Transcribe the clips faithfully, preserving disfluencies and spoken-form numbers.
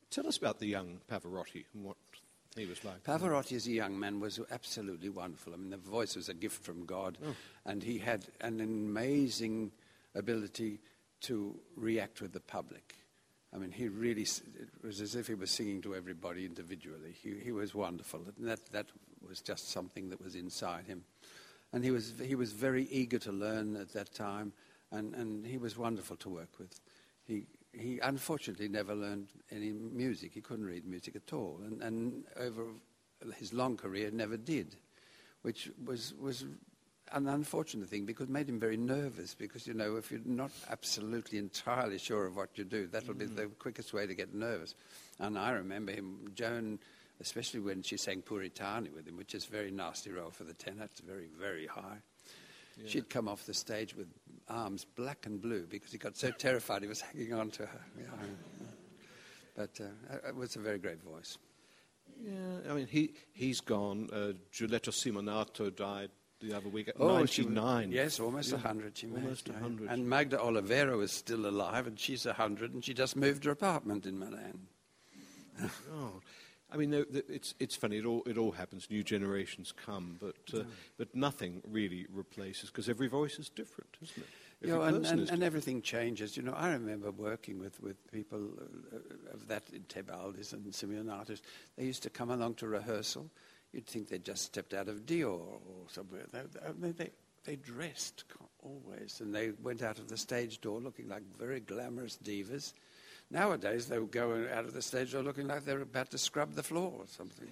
Tell us about the young Pavarotti and what he was like. Pavarotti as a young man was absolutely wonderful. I mean, the voice was a gift from God, oh. and he had an amazing ability to react with the public. I mean, he really, it was as if he was singing to everybody individually. He, he was wonderful, and that, that was just something that was inside him. And he was he was very eager to learn at that time, and, and he was wonderful to work with. He he unfortunately never learned any music. He couldn't read music at all, and, and over his long career never did, which was was an unfortunate thing because it made him very nervous because, you know, if you're not absolutely entirely sure of what you do, that'll mm. be the quickest way to get nervous. And I remember him, Joan, especially when she sang Puritani with him, which is a very nasty role for the tenor. It's very, very high. Yeah. She'd come off the stage with arms black and blue because he got so terrified he was hanging on to her. Yeah. But uh, it was a very great voice. Yeah, I mean, he, he's gone. Uh, Giulietta Simonato died the other week at oh, ninety-nine. She, yes, almost one hundred she made. Almost one hundred. And Magda Olivero is still alive, and she's one hundred, and she just moved her apartment in Milan. Oh, I mean, it's it's funny. It all it all happens. New generations come, but uh, yeah. but nothing really replaces because every voice is different, isn't it? You know, and, and, and everything changes. You know, I remember working with, with people uh, of that in Tebaldi's and Simeonatis. They used to come along to rehearsal. You'd think they'd just stepped out of Dior or somewhere. They, they, they dressed always, and they went out of the stage door looking like very glamorous divas. Nowadays, they would go out of the stage door looking like they're about to scrub the floor or something.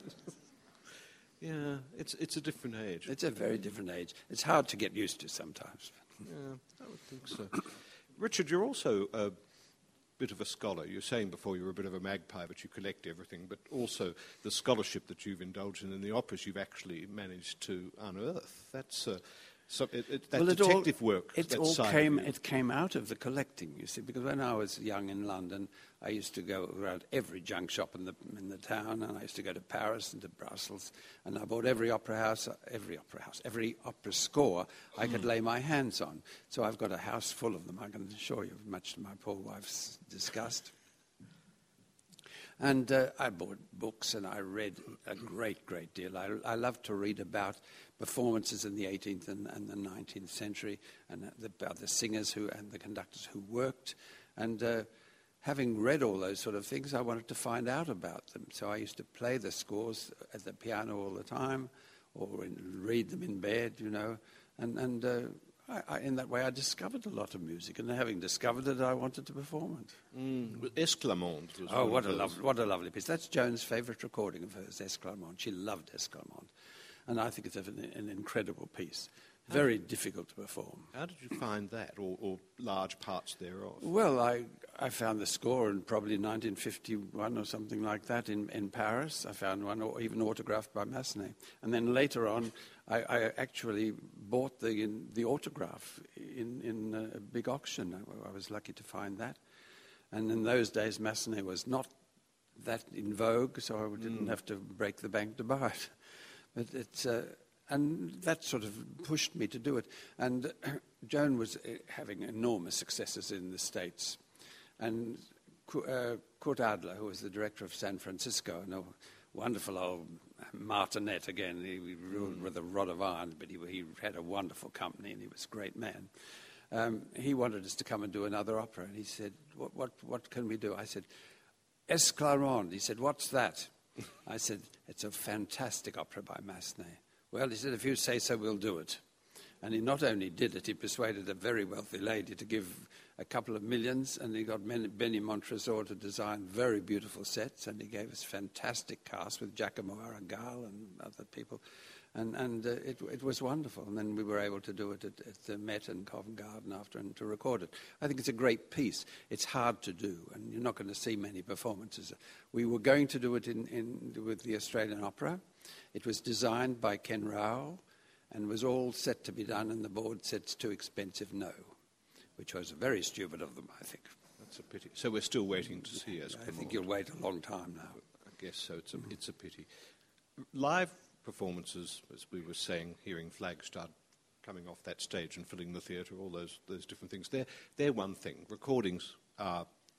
Yeah, it's it's a different age. It's a very different age. It's hard to get used to sometimes. Yeah, I would think so. Richard, you're also a bit of a scholar. You were saying before you were a bit of a magpie, but you collect everything, but also the scholarship that you've indulged in and the operas you've actually managed to unearth. That's uh, so it, it, that well, it detective all, work. It all came. It came out of the collecting, you see, because when I was young in London, I used to go around every junk shop in the in the town, and I used to go to Paris and to Brussels, and I bought every opera house, every opera house, every opera score I could lay my hands on. So I've got a house full of them. I can assure you, much to my poor wife's disgust. And uh, I bought books and I read a great, great deal. I, I love to read about performances in the eighteenth and, and the nineteenth century, and the, about the singers who and the conductors who worked. And uh, having read all those sort of things, I wanted to find out about them. So I used to play the scores at the piano all the time, or in, read them in bed, you know. And, and uh, I, I, in that way, I discovered a lot of music, and having discovered it, I wanted to perform it. Mm. Esclarmonde was oh, what a lovely, what a lovely piece! That's Joan's favourite recording of hers, Esclarmonde. She loved Esclarmonde, and I think it's an, an incredible piece. How Very did, difficult to perform. How did you find that, or, or large parts thereof? Well, I, I found the score in probably nineteen fifty-one or something like that in, in Paris. I found one, or even autographed by Massenet. And then later on, I, I actually bought the in, the autograph in, in a big auction. I, I was lucky to find that. And in those days, Massenet was not that in vogue, so I didn't mm. have to break the bank to buy it. But it's... Uh, And that sort of pushed me to do it. And uh, Joan was uh, having enormous successes in the States. And uh, Kurt Adler, who was the director of San Francisco, and a wonderful old martinet again, he, he ruled mm. with a rod of iron, but he, he had a wonderful company and he was a great man. Um, he wanted us to come and do another opera. And he said, what, what, what can we do? I said, Esclarmonde. He said, what's that? I said, it's a fantastic opera by Massenet. Well, he said, if you say so, we'll do it. And he not only did it, he persuaded a very wealthy lady to give a couple of millions, and he got Benny Montresor to design very beautiful sets, and he gave us fantastic cast with Giacomo Arangal and other people. And, and uh, it, it was wonderful. And then we were able to do it at, at the Met and Covent Garden after and to record it. I think it's a great piece. It's hard to do, and you're not going to see many performances. We were going to do it in, in, with the Australian Opera. It was designed by Ken Rao and was all set to be done, and the board said it's too expensive, no, which was very stupid of them, I think. That's a pity. So we're still waiting to see us. I think you'll wait a long time now. I guess so. It's a, mm. it's a pity. Live performances, as we were saying, hearing Flagstad coming off that stage and filling the theatre, all those those different things, they're, they're one thing. Recordings are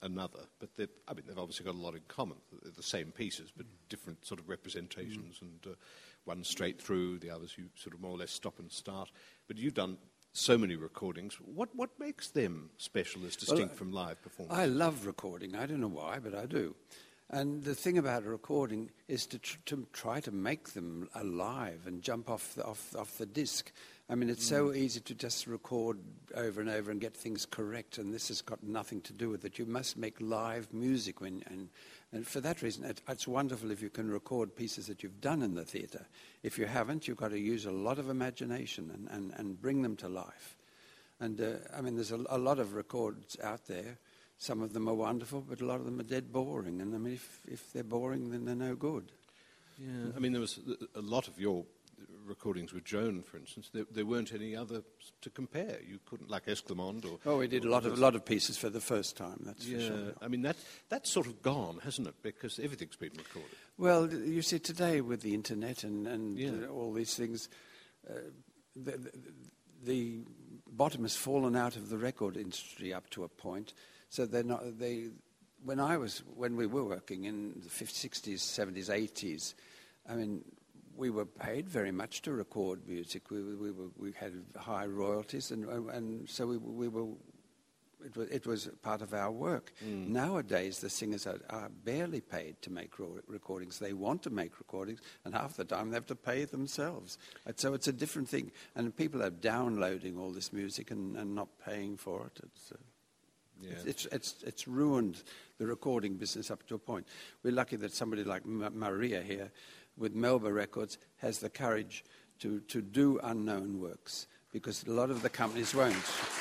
another, but they've, I mean, they've obviously got a lot in common. They're the same pieces, but different sort of representations, mm. and uh, one straight through, the others you sort of more or less stop and start. But you've done so many recordings. What what makes them special as distinct well, from live performances? I love recording. I don't know why, but I do. And the thing about a recording is to, tr- to try to make them alive and jump off the, off, off the disc. I mean, it's mm. so easy to just record over and over and get things correct, and this has got nothing to do with it. You must make live music, when, and, and for that reason, it, it's wonderful if you can record pieces that you've done in the theatre. If you haven't, you've got to use a lot of imagination and, and, and bring them to life. And, uh, I mean, there's a, a lot of records out there. Some of them are wonderful, but a lot of them are dead boring. And, I mean, if, if they're boring, then they're no good. Yeah, I mean, there was a lot of your recordings with Joan, for instance. There, there weren't any other to compare. You couldn't, like Esclamond or... Oh, we did a lot of a lot of pieces for the first time, that's yeah, for sure. I mean, that that's sort of gone, hasn't it? Because everything's been recorded. Well, you see, today with the internet and, and yeah. uh, all these things, uh, the, the, the bottom has fallen out of the record industry up to a point. So they're not, they, when I was, when we were working in the fifties, sixties, seventies, eighties, I mean, we were paid very much to record music. We, we, were, we had high royalties, and, and so we, we were, it was, it was part of our work. Mm. Nowadays, the singers are, are barely paid to make ro- recordings. They want to make recordings, and half the time they have to pay themselves. And so it's a different thing. And people are downloading all this music and, and not paying for it. It's, uh, Yeah. It's, it's, it's ruined the recording business up to a point. We're lucky that somebody like M- Maria here with Melba Records has the courage to, to do unknown works, because a lot of the companies won't.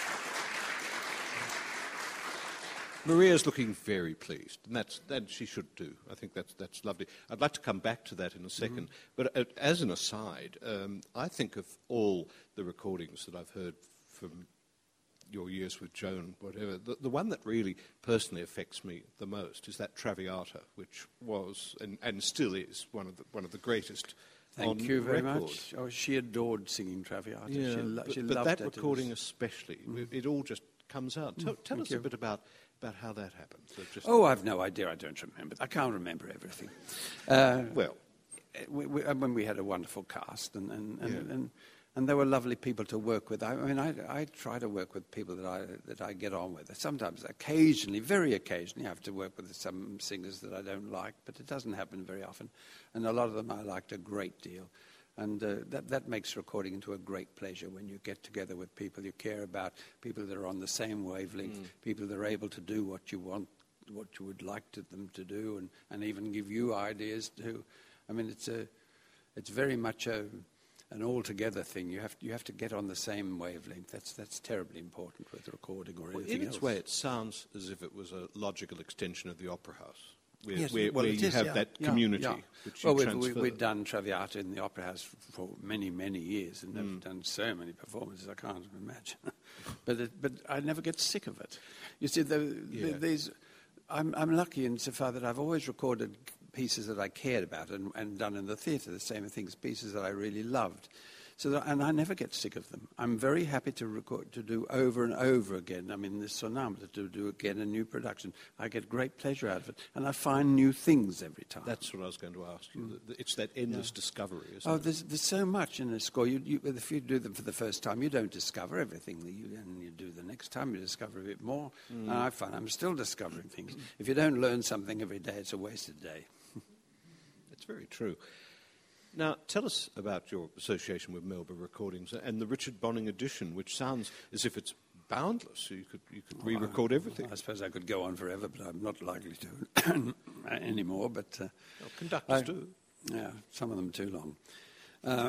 Maria's looking very pleased, and that's, that she should do. I think that's, that's lovely. I'd like to come back to that in a second. Mm-hmm. But uh, as an aside, um, I think of all the recordings that I've heard from your years with Joan, whatever, the, the one that really personally affects me the most is that Traviata, which was and, and still is one of the, one of the greatest. Thank on you very record. much. Oh, she adored singing Traviata. Yeah, she lo- but, she but loved that it. recording it was... especially, mm. it all just comes out. Tell, tell us you. a bit about, about how that happened. So just oh, I've no idea. I don't remember. I can't remember everything. Uh, well, we, we, I mean, we had a wonderful cast, and and, and, yeah. and And they were lovely people to work with. I, I mean, I, I try to work with people that I that I get on with. Sometimes, occasionally, very occasionally, I have to work with some singers that I don't like, but it doesn't happen very often. And a lot of them I liked a great deal. And uh, that, that makes recording into a great pleasure when you get together with people you care about, people that are on the same wavelength, mm. people that are able to do what you want, what you would like to, them to do, and, and even give you ideas to. I mean, it's a, it's very much a... an all-together thing. You have to, you have to get on the same wavelength. That's that's terribly important with recording or anything well, in its else. way, it sounds as if it was a logical extension of the Opera House, where, yes, where, well, where you is, have yeah, that yeah, community yeah. which you well, we've, transfer. we've done Traviata in the Opera House for many, many years, and they've mm. done so many performances I can't imagine. but it, but I never get sick of it. You see, the, yeah. the, these, I'm, I'm lucky insofar that I've always recorded pieces that I cared about and, and done in the theatre, the same things, pieces that I really loved. So that, and I never get sick of them. I'm very happy to record, to do over and over again. I mean, this Sonambula, to do again a new production. I get great pleasure out of it, and I find new things every time. That's what I was going to ask you. Mm. It's that endless yeah. discovery, isn't oh, it? there's, there's so much in a score. You, you, if you do them for the first time, you don't discover everything that you, and you do the next time, you discover a bit more. Mm. And I find I'm still discovering things. If you don't learn something every day, it's a wasted day. It's very true. Now, tell us about your association with Melba Recordings and the Richard Bonning edition, which sounds as if it's boundless. So you could you could oh, re-record I, everything. I suppose I could go on forever, but I'm not likely to anymore. But uh, well, conductors I, do. Yeah, some of them too long. Uh,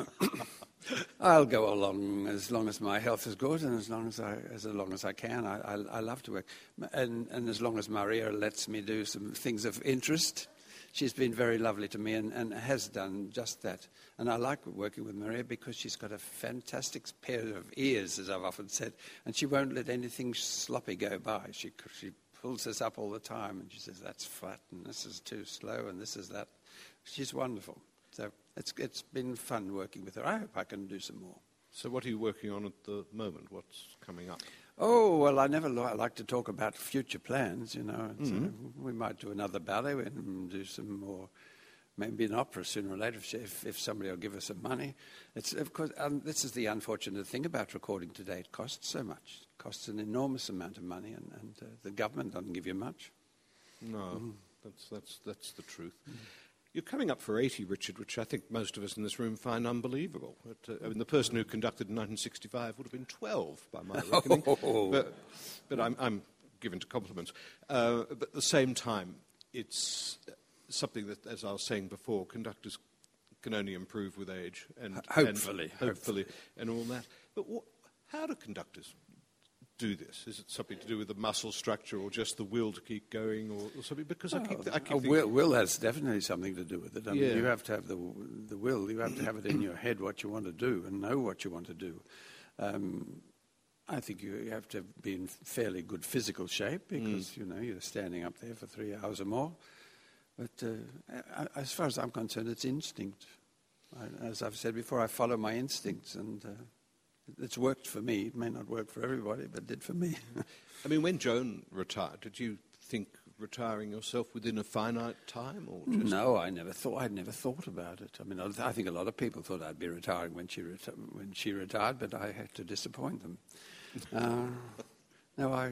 I'll go along as long as my health is good, and as long as I as long as I can. I, I, I love to work, and, and as long as Maria lets me do some things of interest. She's been very lovely to me and, and has done just that. And I like working with Maria because she's got a fantastic pair of ears, as I've often said, and she won't let anything sloppy go by. She, she pulls us up all the time, and she says, that's flat, and this is too slow, and this is that. She's wonderful. So it's, it's been fun working with her. I hope I can do some more. So what are you working on at the moment? What's coming up? Oh, well, I never li- like to talk about future plans, you know. It's, Mm-hmm. uh, we might do another ballet and do some more, maybe an opera sooner or later if, if somebody will give us some money. It's, of course, um, this is the unfortunate thing about recording today. It costs so much. It costs an enormous amount of money, and, and uh, the government doesn't give you much. No, Mm. that's, that's, that's the truth. Mm. You're coming up for eighty, Richard, which I think most of us in this room find unbelievable. But, uh, I mean, the person who conducted in nineteen sixty-five would have been twelve, by my reckoning. Oh. But, but I'm, I'm given to compliments. Uh, but at the same time, it's something that, as I was saying before, conductors can only improve with age. And Hopefully. And hopefully, and all that. But what, how do conductors do this? Is it something to do with the muscle structure or just the will to keep going or, or something? Because I keep, I keep Oh, thinking... will, will has definitely something to do with it. I Yeah. mean, you have to have the, the will. You have to have it in your head what you want to do and know what you want to do. Um, I think you, you have to be in fairly good physical shape because, mm. you know, you're standing up there for three hours or more. But uh, as far as I'm concerned, it's instinct. I, as I've said before, I follow my instincts, and uh, it's worked for me. It may not work for everybody, but it did for me. I mean, when Joan retired, did you think retiring yourself within a finite time, or just... No, I never thought. I'd never thought about it. I mean, I think a lot of people thought I'd be retiring when she reti- when she retired, but I had to disappoint them. uh, no, I.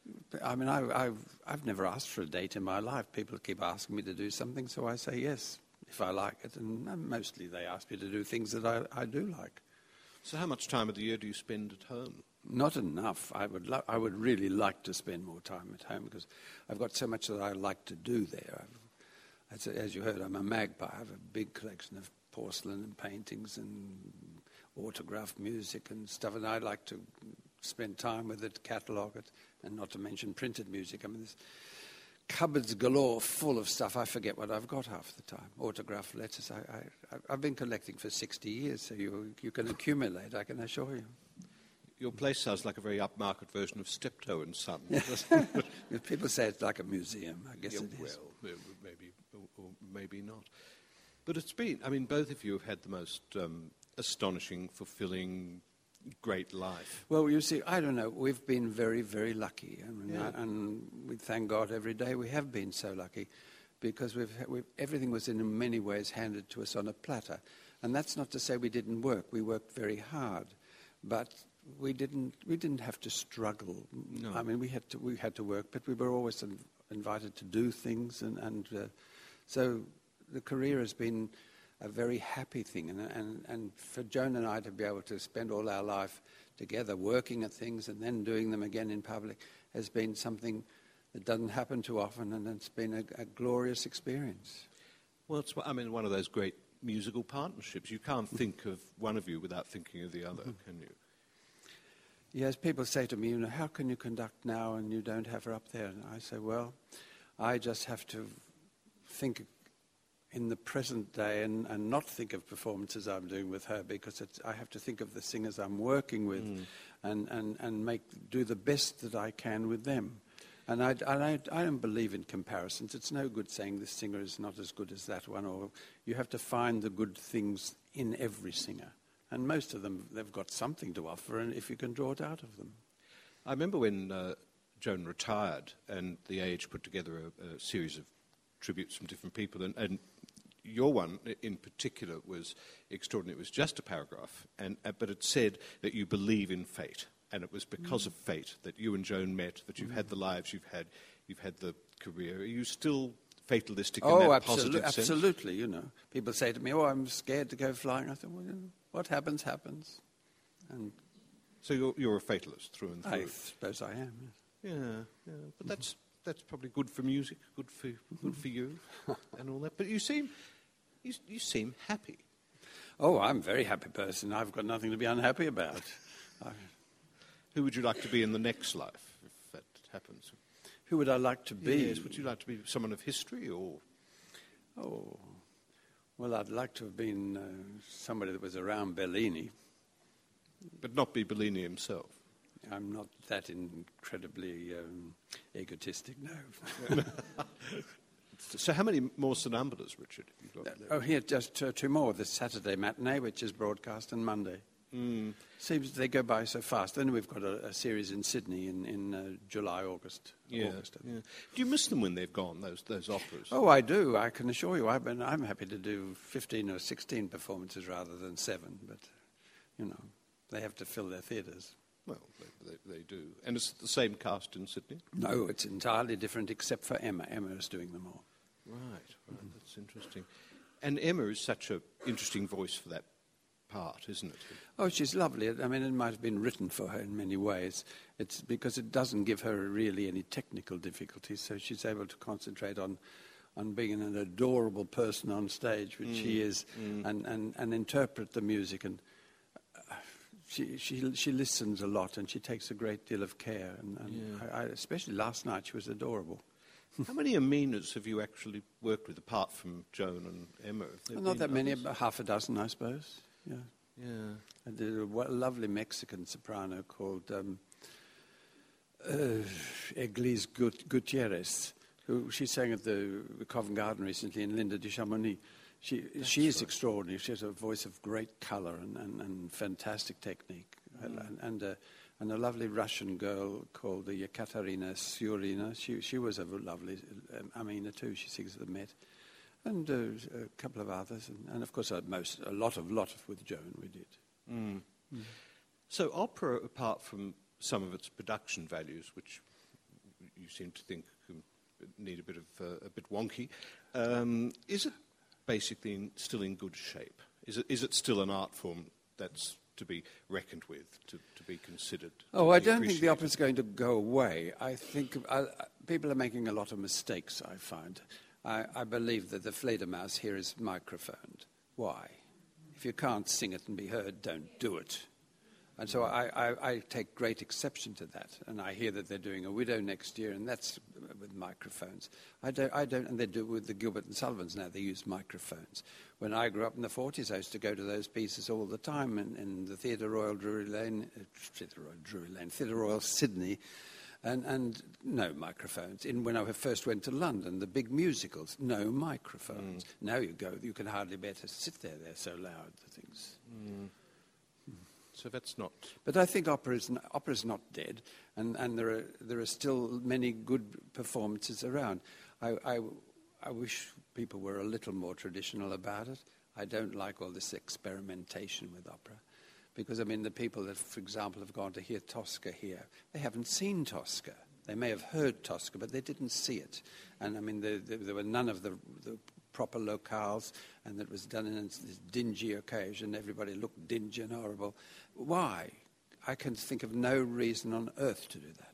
I mean, I, I've I've never asked for a date in my life. People keep asking me to do something, so I say yes if I like it, and mostly they ask me to do things that I, I do like. So, how much time of the year do you spend at home? Not enough. I would lo- I would really like to spend more time at home because I've got so much that I like to do there. I've, as, as you heard, I'm a magpie. I have a big collection of porcelain and paintings and autographed music and stuff, and I like to spend time with it, catalogue it, and not to mention printed music. I mean, there's cupboards galore full of stuff. I forget what I've got half the time. Autographed letters. I, I, I've been collecting for sixty years, so you, you can accumulate, I can assure you. Your place sounds like a very upmarket version of Steptoe and Son. People say it's like a museum. I guess Yeah, it is. well, maybe or, or maybe not. But it's been, I mean, both of you have had the most um, astonishing, fulfilling, great life. Well, you see, I don't know. We've been very, very lucky. I mean, Yeah. I, and we thank God every day we have been so lucky because we've, we've, everything was in many ways handed to us on a platter. And that's not to say we didn't work. We worked very hard. But we didn't, we didn't have to struggle. No. I mean, we had to, we had to work, but we were always in, invited to do things. And, and uh, so the career has been a very happy thing. And, and, and for Joan and I to be able to spend all our life together working at things and then doing them again in public has been something that doesn't happen too often, and it's been a, a glorious experience. Well, it's, I mean, one of those great musical partnerships. You can't think of one of you without thinking of the other, mm-hmm. can you? Yes, people say to me, you know, how can you conduct now and you don't have her up there? And I say, well, I just have to think in the present day and, and not think of performances I'm doing with her, because it's, I have to think of the singers I'm working with mm. and, and, and make do the best that I can with them. And I, I, I don't believe in comparisons. It's no good saying this singer is not as good as that one, or you have to find the good things in every singer. And most of them, they've got something to offer, and if you can draw it out of them. I remember when uh, Joan retired and the Age put together a, a series of tributes from different people, and, and your one in particular was extraordinary. It was just a paragraph, and uh, but it said that you believe in fate, and it was because mm. of fate that you and Joan met, that you've mm. had the lives you've had, you've had the career. Are you still fatalistic in oh, that absolu- positive sense? absolutely, you know. People say to me, oh, I'm scared to go flying. I think, well, you know, what happens, happens. And so you're, you're a fatalist through and through? I suppose I am, yes. Yeah, yeah. But that's that's probably good for music, good for good for you, and all that. But you seem you, you seem happy. Oh, I'm a very happy person. I've got nothing to be unhappy about. I, Who would you like to be in the next life, if that happens? Who would I like to be? Yes, would you like to be someone of history, or? Oh, well, I'd like to have been uh, somebody that was around Bellini. But not be Bellini himself? I'm not that incredibly um, egotistic, no. So how many more Sonambulas, Richard, have you got? Uh, oh, here, just uh, two more. The Saturday matinee, which is broadcast, and Monday. Mm. Seems they go by so fast. Then we've got a, a series in Sydney in, in uh, July, August. Yeah, August. yeah. Do you miss them when they've gone, those those operas? Oh, I do. I can assure you. I've been, I'm happy to do fifteen or sixteen performances rather than seven. But, you know, they have to fill their theatres. Well, they, they, they do. And it's the same cast in Sydney? No, it's entirely different except for Emma. Emma is doing them all. Right, right. Mm. That's interesting. And Emma is such an interesting voice for that part, isn't it? Oh, she's lovely. I mean, it might have been written for her in many ways. It's because it doesn't give her really any technical difficulties, so she's able to concentrate on, on being an adorable person on stage, which mm. she is, mm. and, and, and interpret the music. And uh, she, she, she listens a lot, and she takes a great deal of care. And, and yeah. I, I, especially last night, she was adorable. How many Aminas have you actually worked with, apart from Joan and Emma? Well, not that many, about half a dozen, I suppose. Yeah. Yeah. I did a lovely Mexican soprano called um, uh, Eglise Gutierrez, who she sang at the Covent Garden recently in Linda de Chamonix. She, she is right. extraordinary. She has a voice of great colour and, and, and fantastic technique. Mm. And, and, uh, and a lovely Russian girl called uh, Yekaterina Syurina. She, she was a lovely um, Amina too. She sings at the Met. And uh, a couple of others, and, and of course, a, most, a lot of lot of with Joan we did. Mm. Mm. So opera, apart from some of its production values, which you seem to think need a bit of uh, a bit wonky, um, is it basically in, still in good shape? Is it is it still an art form that's to be reckoned with, to, to be considered? Oh, I don't think the opera's going to go away. I think uh, people are making a lot of mistakes, I find. I, I believe that the Fledermaus here is microphoned. Why? If you can't sing it and be heard, don't do it. And so I, I, I take great exception to that. And I hear that they're doing A Widow next year, and that's with microphones. I don't, I don't, and they do it with the Gilbert and Sullivans now. They use microphones. When I grew up in the forties, I used to go to those pieces all the time in, in the Theatre Royal Drury Lane, uh, Theatre Royal Drury Lane, Theatre Royal Sydney. And, and no microphones. In, when I first went to London, the big musicals, no microphones. Mm. Now you go, you can hardly bear to sit there. They're so loud, the things. Mm. Mm. So that's not... But I think opera is, opera is not dead, and, and there, are, there are still many good performances around. I, I, I wish people were a little more traditional about it. I don't like all this experimentation with opera. Because, I mean, the people that, for example, have gone to hear Tosca here, they haven't seen Tosca. They may have heard Tosca, but they didn't see it. And, I mean, the, the, there were none of the, the proper locales, and it was done in this dingy occasion. Everybody looked dingy and horrible. Why? I can think of no reason on earth to do that.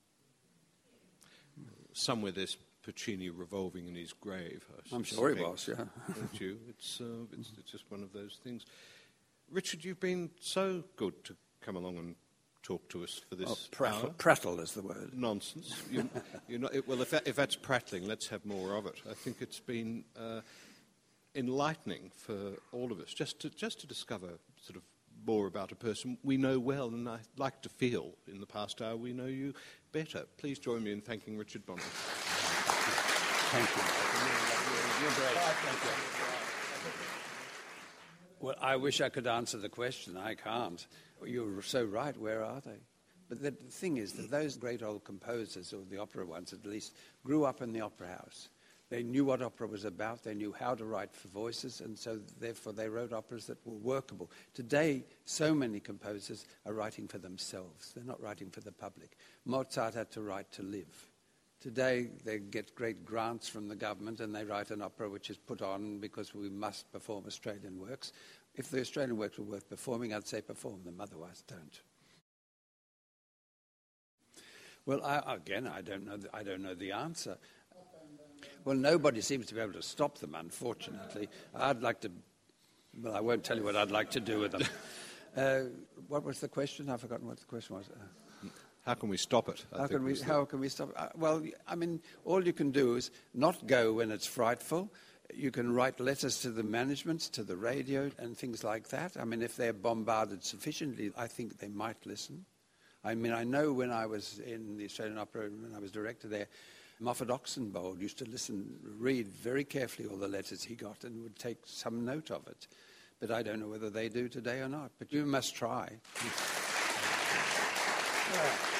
Somewhere there's Puccini revolving in his grave. I I'm sure he was, yeah. Don't you? It's, uh, it's, it's just one of those things. Richard, you've been so good to come along and talk to us for this oh, prattle, hour. Prattle is the word. Nonsense. You, you're not, well, if, that, if that's prattling, let's have more of it. I think it's been uh, enlightening for all of us, just to, just to discover sort of more about a person we know well, and I like to feel in the past hour we know you better. Please join me in thanking Richard Bonner. Thank you. You're great. Thank you. Well, I wish I could answer the question. I can't. You're so right. Where are they? But the thing is that those great old composers, or the opera ones at least, grew up in the opera house. They knew what opera was about. They knew how to write for voices, and so therefore they wrote operas that were workable. Today, so many composers are writing for themselves. They're not writing for the public. Mozart had to write to live. Today, they get great grants from the government, and they write an opera which is put on because we must perform Australian works. If the Australian works were worth performing, I'd say perform them, otherwise don't. Well, I, again, I don't know. The, I don't know the answer. Well, nobody seems to be able to stop them, unfortunately. I'd like to. Well, I won't tell you what I'd like to do with them. uh, what was the question? I've forgotten what the question was. Uh, How can we stop it? I how can we? How can we stop it? Uh, well, I mean, all you can do is not go when it's frightful. You can write letters to the management, to the radio, and things like that. I mean, if they're bombarded sufficiently, I think they might listen. I mean, I know when I was in the Australian Opera, when I was director there, Moffat Oxenbould used to listen, read very carefully all the letters he got, and would take some note of it. but I don't know whether they do today or not. But you must try. Yeah.